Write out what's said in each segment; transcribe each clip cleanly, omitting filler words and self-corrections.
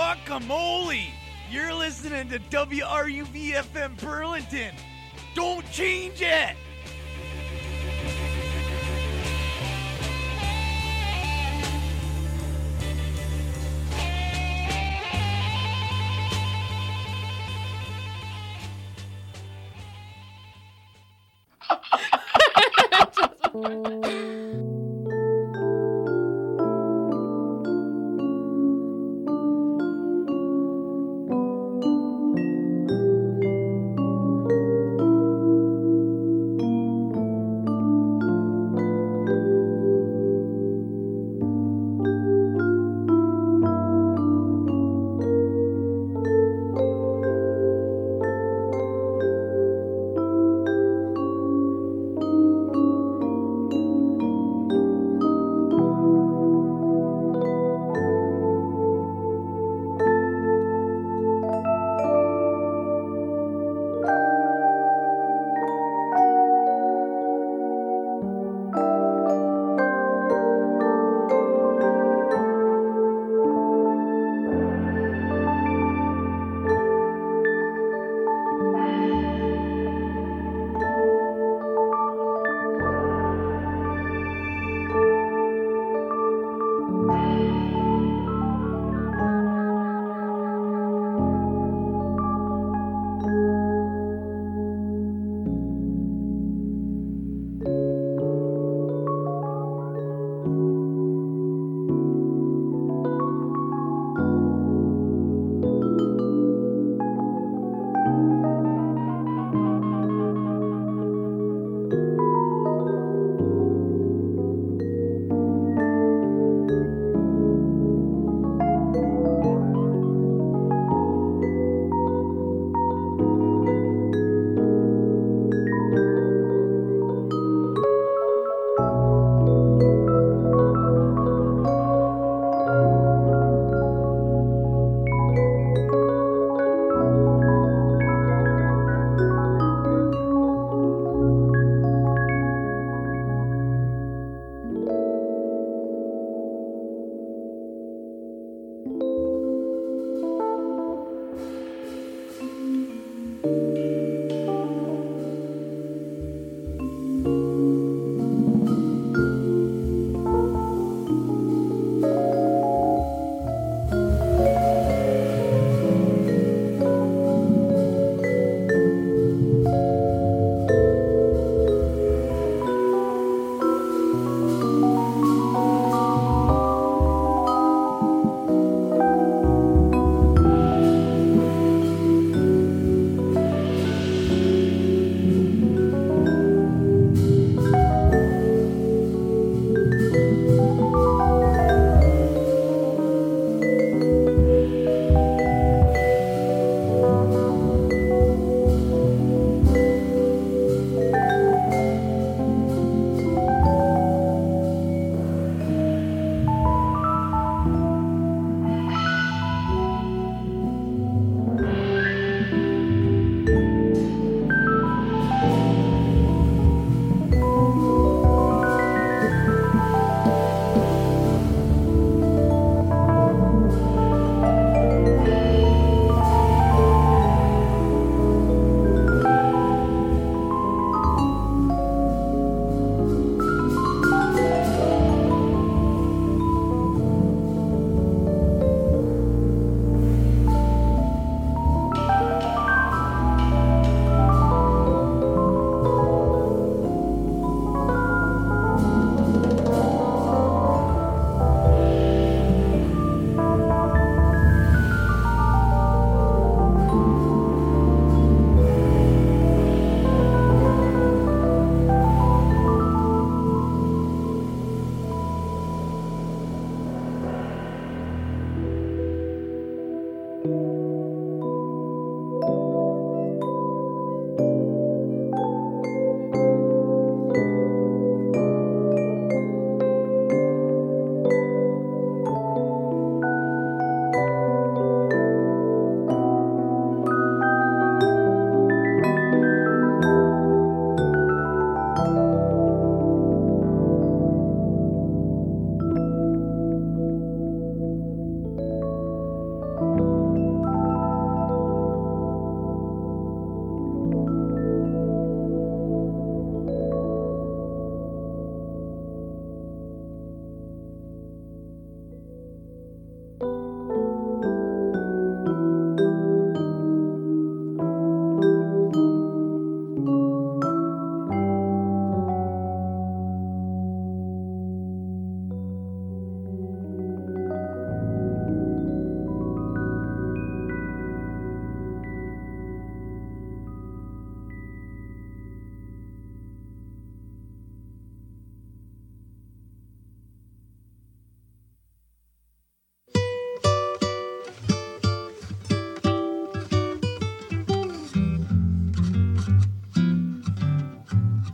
Guacamole! You're listening to WRUV-FM Burlington. Don't change it!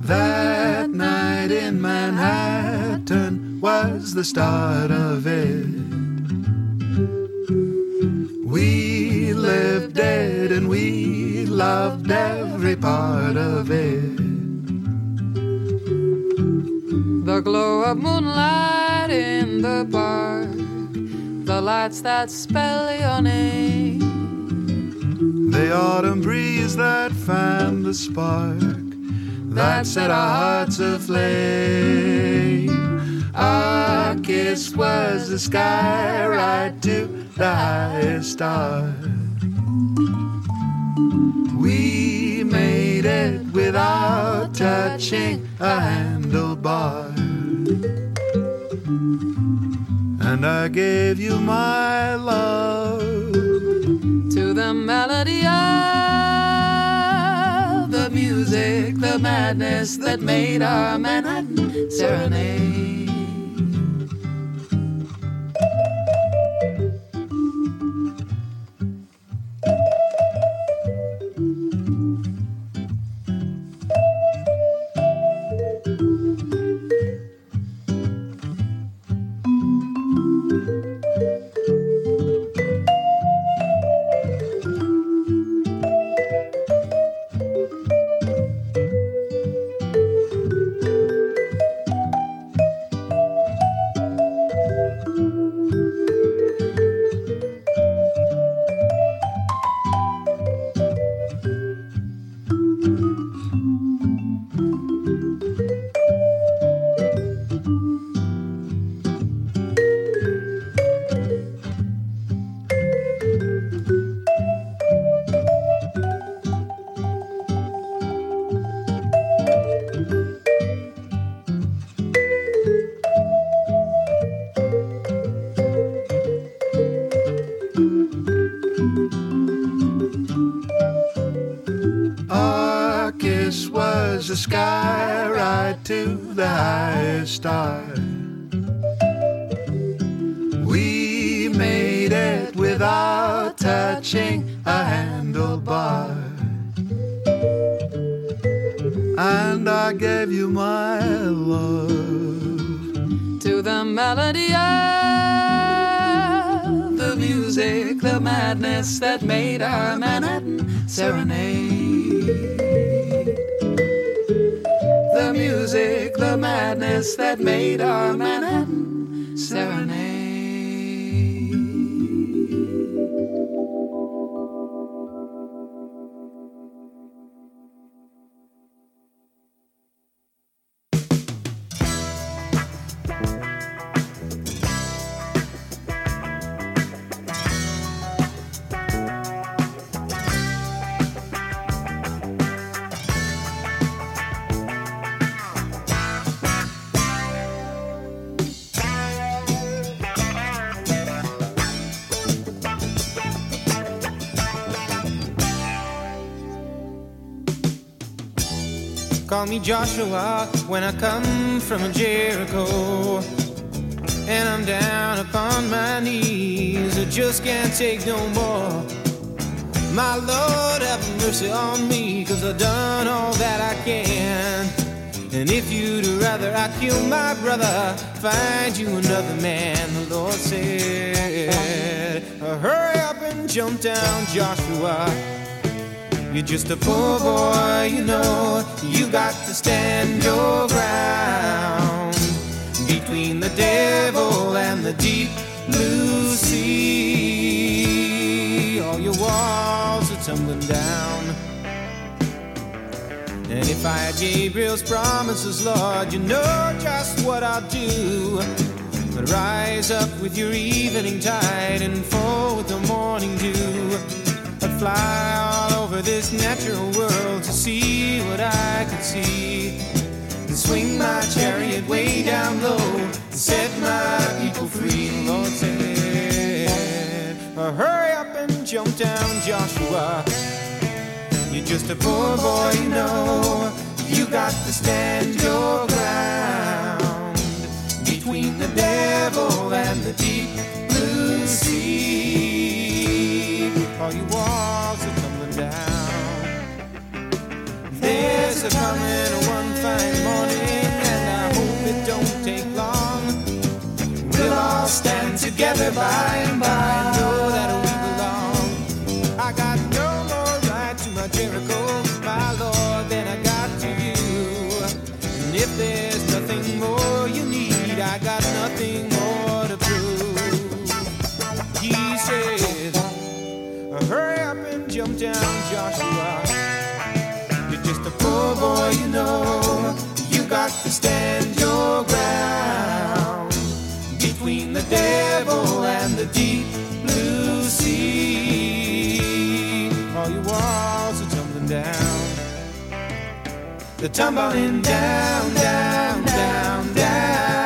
That night in Manhattan was the start of it. We lived it and we loved every part of it. The glow of moonlight in the park, the lights that spell your name, the autumn breeze that fanned the spark that set our hearts aflame. Our kiss was the sky right to the highest star. We made it without touching a handlebar. And I gave you my love to the melody of the music, the madness that made our Manhattan serenade. The sky right to the highest star. We made it without touching a handlebar. And I gave you my love to the melody of the music, the madness that made our Manhattan serenade. The music, the madness that made our Manhattan serenade. Call me Joshua when I come from Jericho, and I'm down upon my knees. I just can't take no more. My Lord, have mercy on me, 'cause I've done all that I can. And if you'd rather I kill my brother, find you another man, the Lord said. Hurry up and jump down, Joshua. You're just a poor boy, you know. You got to stand your ground between the devil and the deep blue sea. All your walls are tumbling down. And if I had Gabriel's promises, Lord, you know just what I'll do. But rise up with your evening tide and fall with the morning dew. I'd fly all over this natural world to see what I could see, and swing my chariot way down low and set my people free. The Lord said, hurry up and jump down, Joshua. You're just a poor boy, you know. You got to stand your ground between the devil and the deep blue sea. All your walls are tumbling down. There's a coming one fine by and by know that we belong. I got no more right to my Jericho, my Lord, than I got to you. And if there's nothing more you need, I got nothing more to prove. He said, hurry up and jump down, Joshua. You're just a poor boy, you know. You got to stand your ground between the devil and the deep blue sea. All your walls are tumbling down. They're tumbling down, down, down, down.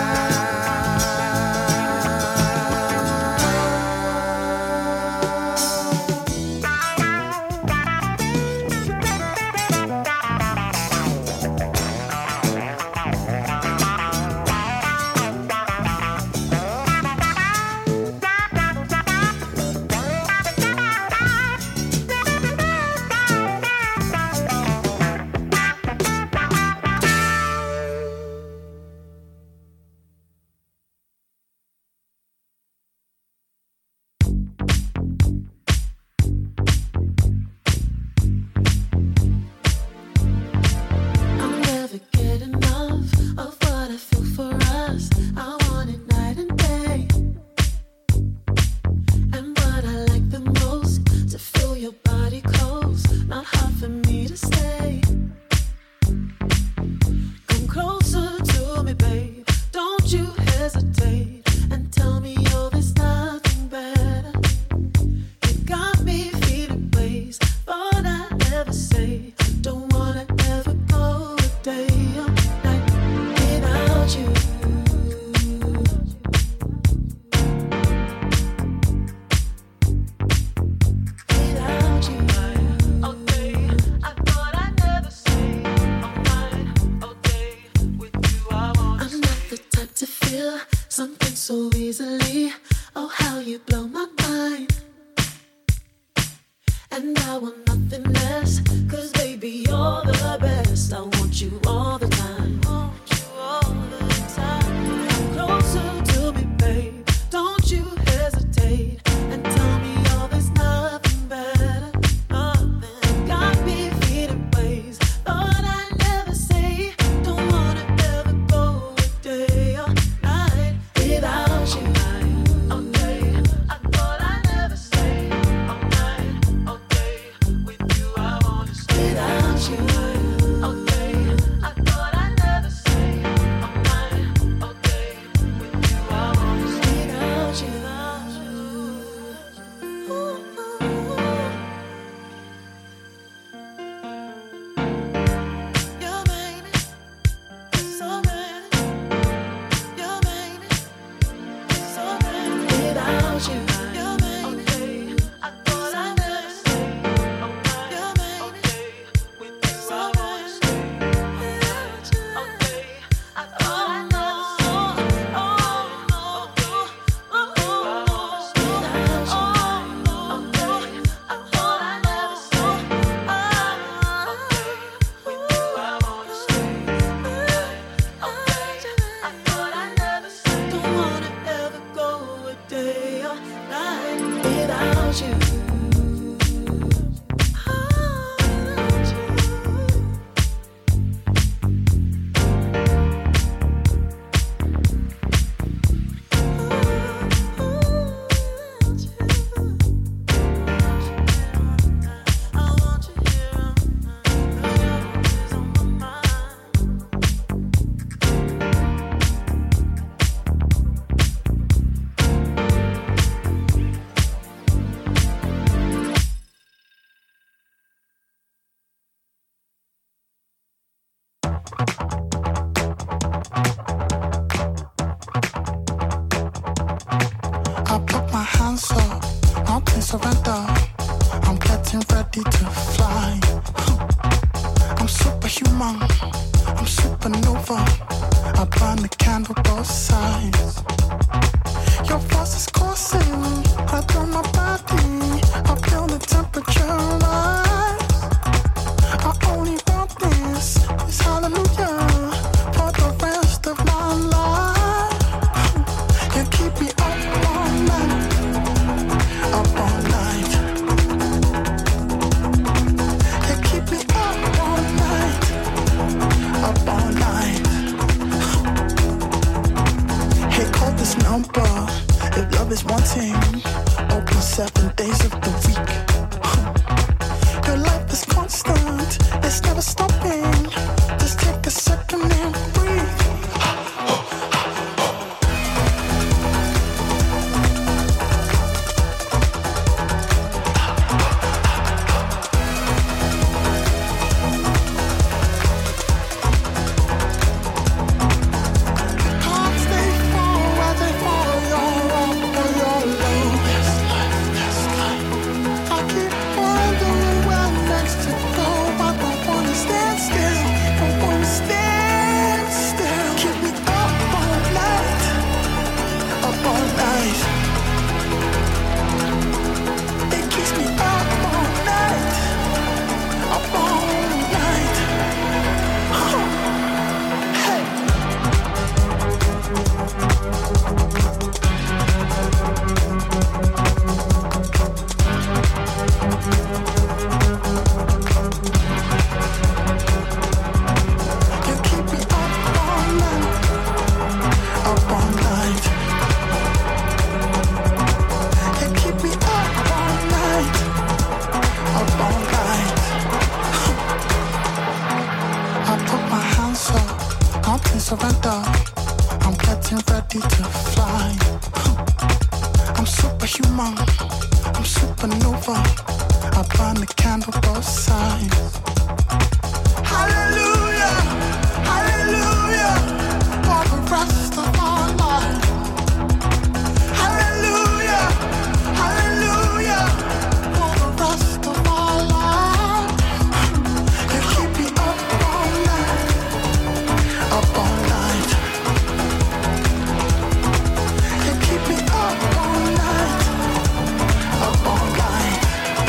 Surrender. I'm getting ready to fly. I'm superhuman. I'm supernova. I burn the candle both sides. Your force is coursing right through my body. I feel the temperature rise. I only want this hallelujah for the rest of my life. You keep me up all night. number. If love is wanting, open 7 days of the week. Your life is constant, it's never stopping. Just take a second and breathe. Surrender, I'm getting ready to fly. I'm superhuman, I'm supernova. I burn the candle both sides. Hallelujah, hallelujah, for the rest of my life. Hallelujah, hallelujah, for the rest of my life. You keep me up all night, up all night. You keep me up all night, up all night.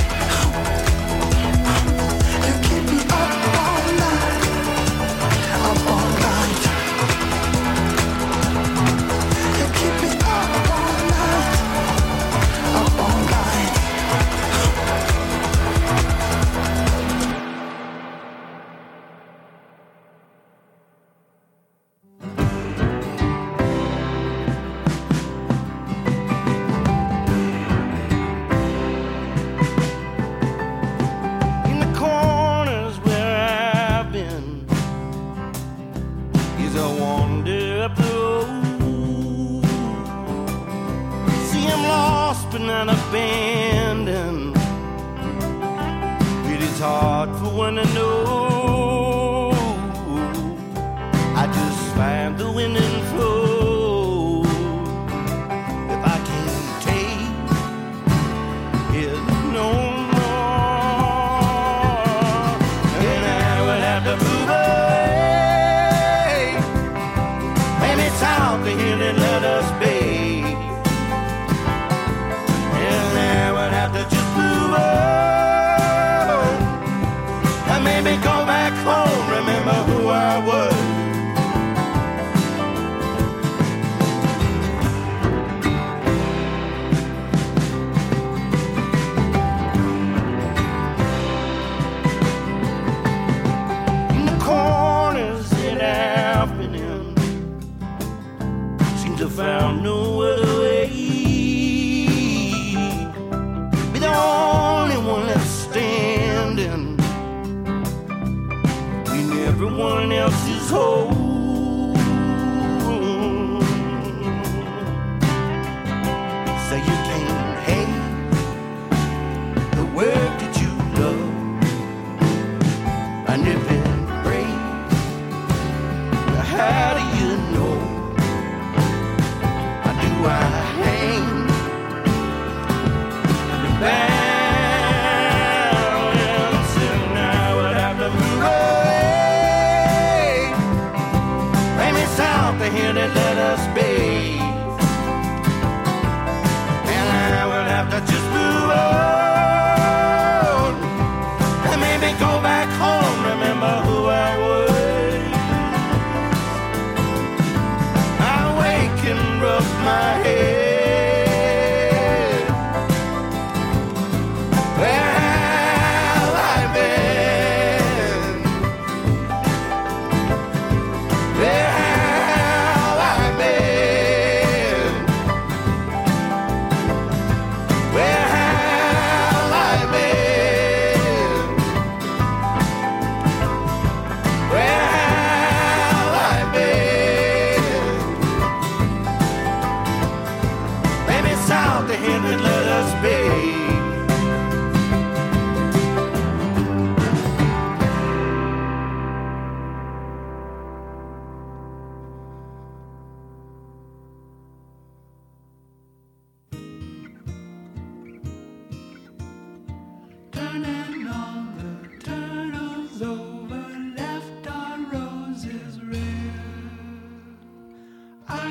You keep me up all night, up all night. You keep me up all night, up all night. In the corners where I've been, as I wander up the road, see I'm lost but not abandoned. It is hard for one to know. I just find the wind and flow. If I can't take it no more, then I would have to move away. Maybe it's out to hear and let us be. And I would have to just move on. And maybe go back home, remember who I was. In the corners that I've been in, seem to found no other way. Be the only one left standing when everyone else is whole. So you can't hate the work that you love, and if it breaks, how do you know? How do I hang the balance? And I would have to move away. Maybe south to here to let us be. And I would have to just move on. And maybe go back home, remember who I was. I wake and rub my head. Where have I been? Where have I been?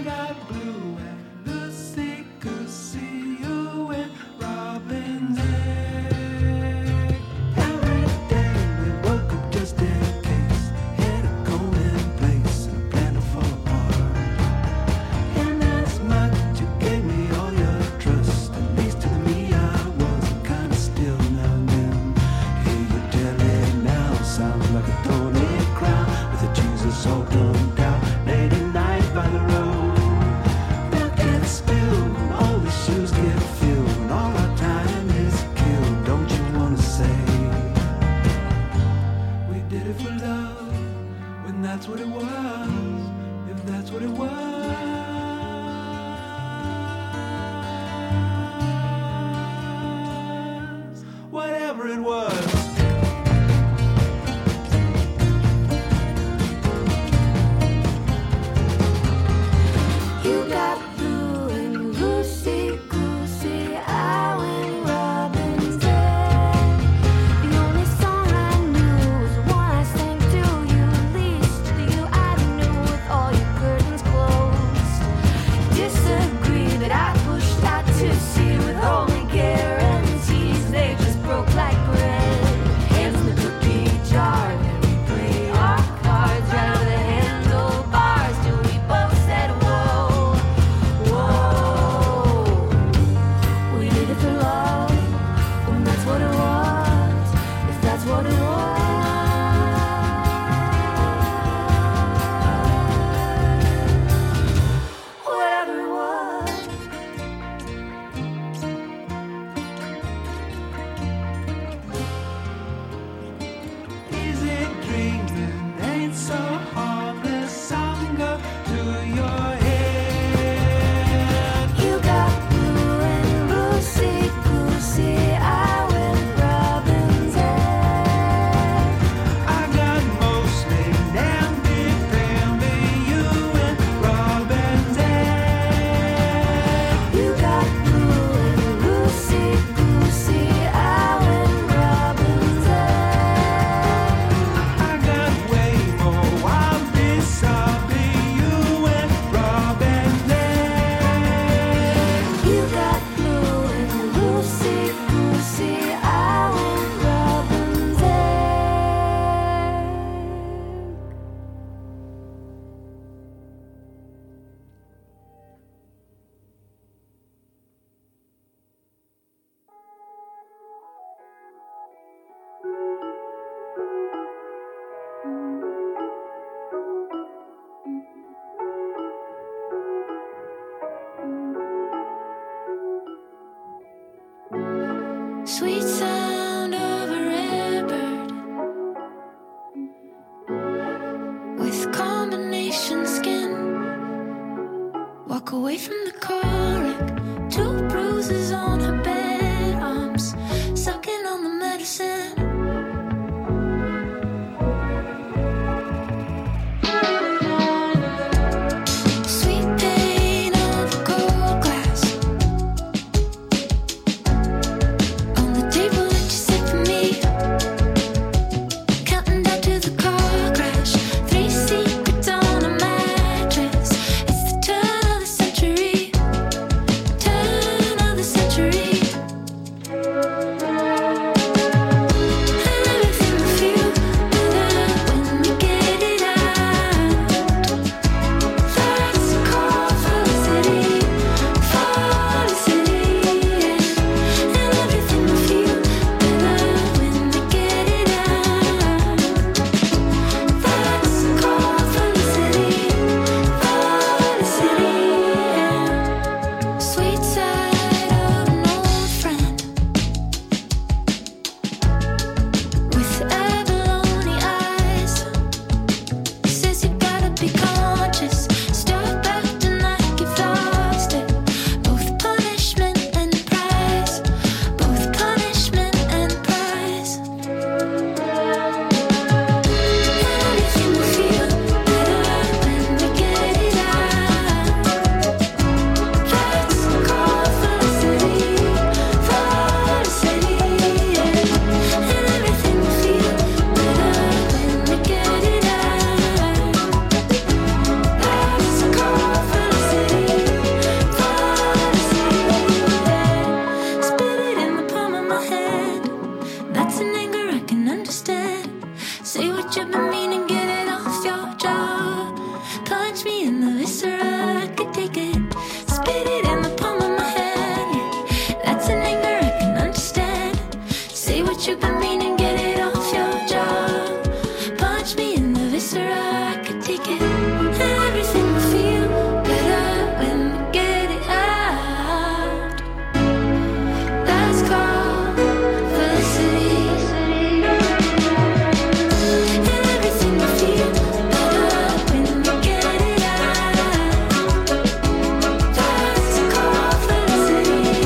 Sweet sound of a redbird with combination skin. Walk away from the car wreck, 2 bruises on her bed, arms sucking on the medicine. Century. Punch me in the viscera, I could take it. Spit it in the palm of my hand. Yeah, that's an anger I can understand. Say what you've been meaning, get it off your jaw. Punch me in the viscera, I could take it. Everything will feel better when we get it out. That's called felicity. Everything will feel better when we get it out. That's called felicity.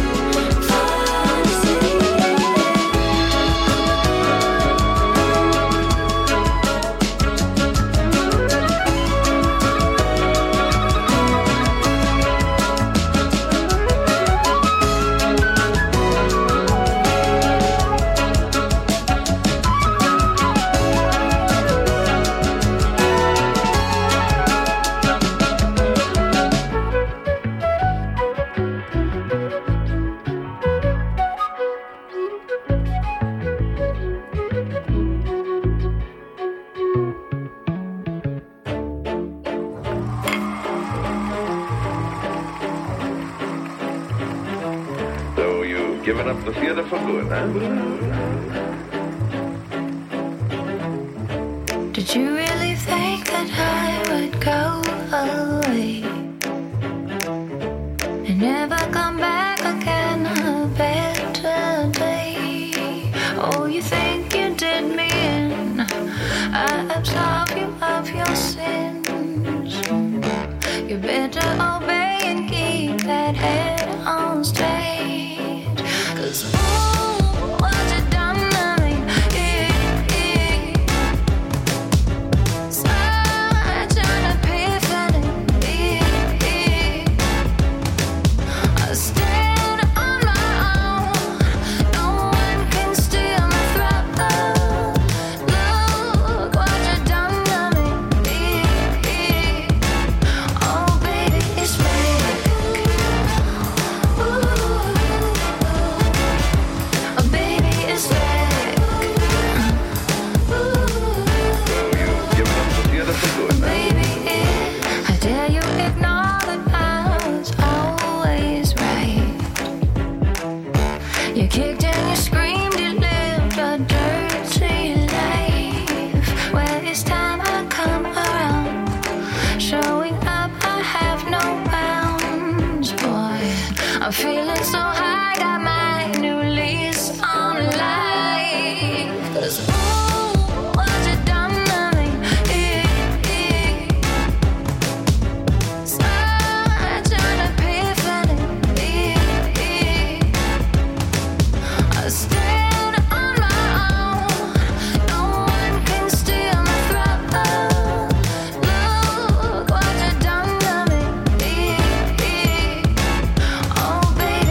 So you've given up the theater for good, huh? Did you really think that I would go away and never come back again a better day? Oh, you think you did me in? I absolve you of your sins. You better obey and keep that head on straight. 'Cause ooh, what you done to me? Such an epiphany. I stand on my own. No one can steal my throne. Look what you done to me. Oh, baby, it's back. Ooh. Oh, baby, it's back. Ooh. You've given up the theater for good, huh? Baby, I dare you ignore that I was always right. You kicked and you screamed, you lived a dirty life. Well, it's time I come around. Showing up, I have no bounds, boy. I'm feeling so high, got my new lease on life. 'Cause ooh, what you done to me? Such an epiphany. I stand on my own. No one can steal my throne. Look what you done to me. Oh, baby.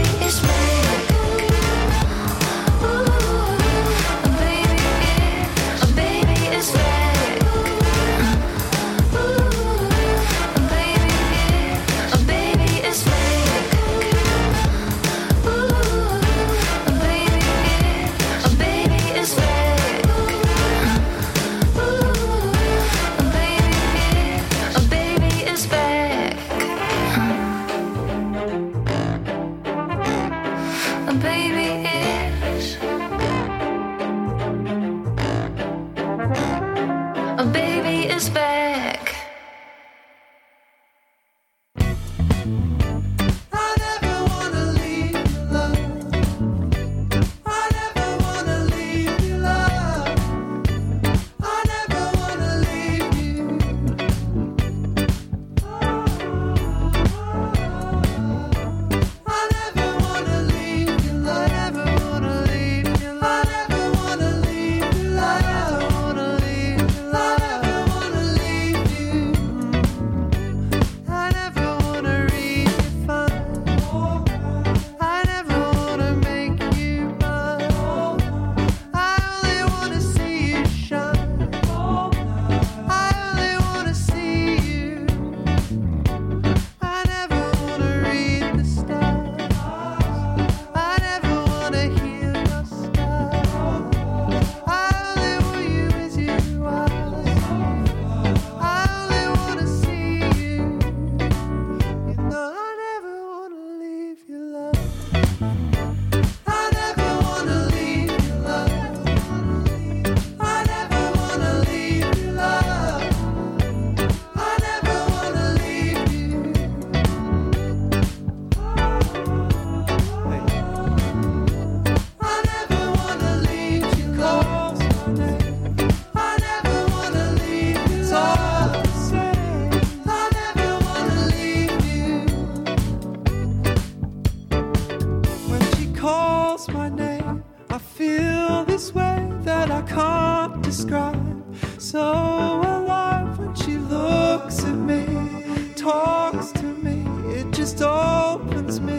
looks at me, talks to me, it just opens me.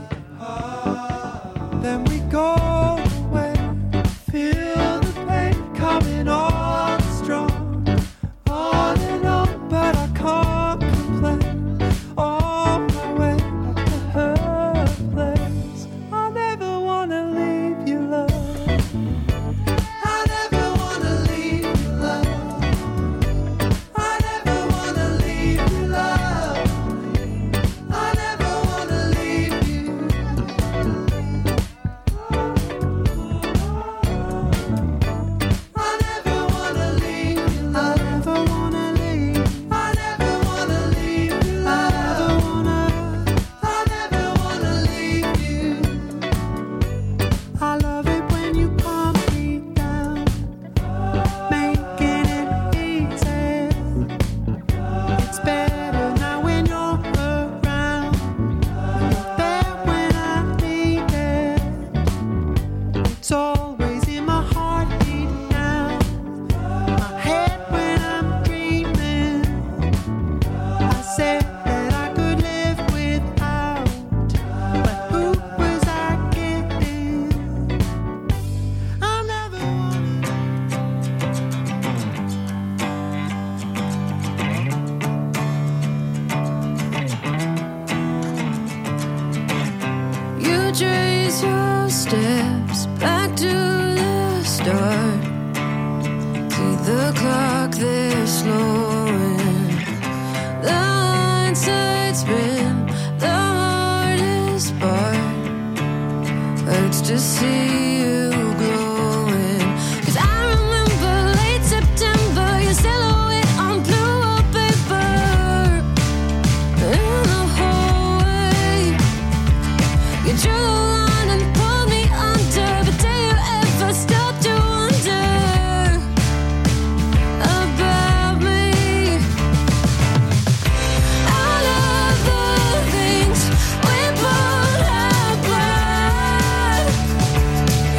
Then we go away, feel the pain coming on strong, on and on, but I can't complain. On my way back to her place, I never wanna leave you, love. I never wanna leave you, love. I never wanna leave you, love. I never wanna leave you. I never wanna leave you, love. I never wanna leave. I never wanna leave you, love. I never wanna leave you. I love it when you calm me down, making it easy. It's better now when you're around. You're there when I need it. It's always in my heartbeat now, my head when I'm dreaming. I said that I could live without, but who was I kidding? I never You trace your steps back to the start. See the clock there slowing. The hindsight spin, the hardest part. Hurts to see you glowing. 'Cause I remember late September, your silhouette on blue wallpaper. In the hallway, you drew a line and pulled me under. But do you ever stop to wonder about me? All of the things we both have planned,